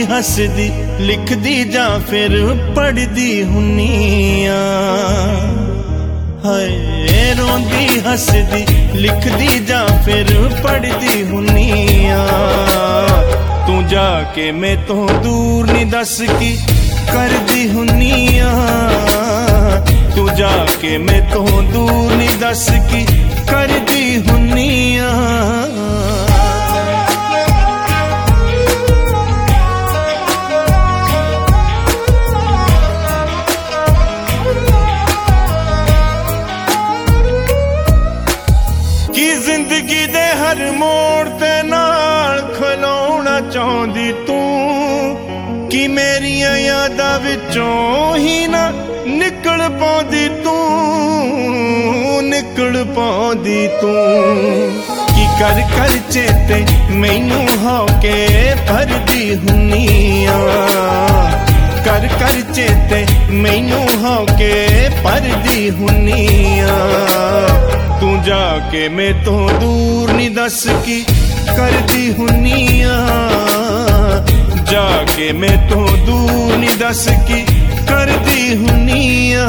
हसदी लिखदी जा फिर पढ़दी हुन्निया। हाय रोंदी हसदी लिखदी जा फिर पढ़दी हुन्निया। तू जाके मैं तो दूर नी दस की करदी हुन्निया। तू जाके मैं तो दूर नी दस की करदी हुन्निया। की जिंदगी दे हर मोड़ ते नाल खलोना चाहदी तू, कि मेरिया यादां विचों ही ना निकल पाउंदी तू, निकल पाउंदी तू। कि कर कर चेते मैनू होके भरदी हुन्निया। कर कर चेते मैनू होके भरदी हुन्निया। तू जाके मैं तो दूर नी दस की करदी हुन्निया। जाके मैं तो दूर नी दस की करदी हुन्निया।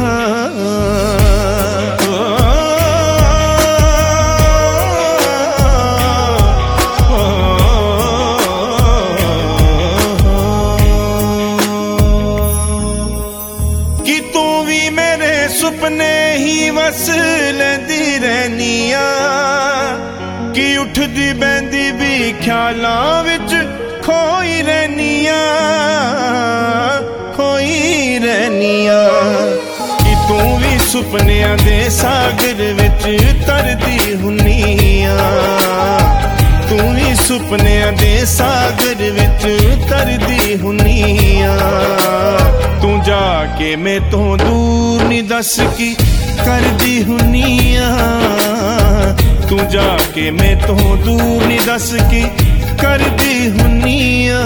कि तू भी मेरे सुपने ही वस लैंदी रहनिया। कि उठदी बैंदी भी ख्यालां विच खोई रहनिया, खोई रहनिया। कि तू भी सुपनियां दे सागर विच तरदी हुन्निया। तू भी सुपनियां दे सागर विच तरदी हुन्निया। तू जाके मैं तो दूर नी दस की करदी हुन्निया। तू जाके मैं तो दूर नी दस की करदी हुन्निया।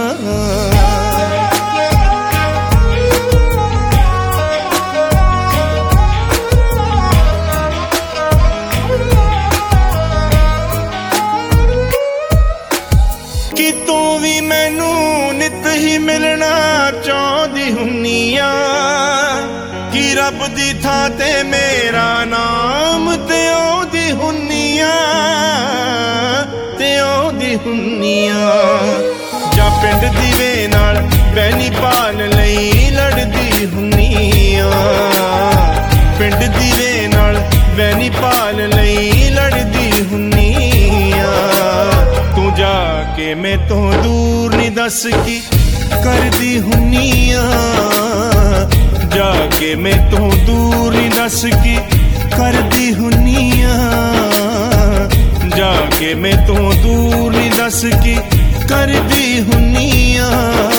कि तू भी मैनू नित ही मिलना चाहदी हुन्निया। कि रब दी थां ते मेरा नाम ते औंदी हुन्निया, ते औंदी हुन्निया। जा पिंड दीवे नाल बैनी पाल लई लड़दी हुन्निया। पिंड दीवे नाल बैनी पाल लई लड़दी हुन्निया। तू जाके मैं तो दूर नी दस की करदी हुन्निया। जाके मैं तो दूर नी दस की करदी हुन्निया। जाके मैं तो दूर नी दस की करदी हुन्निया।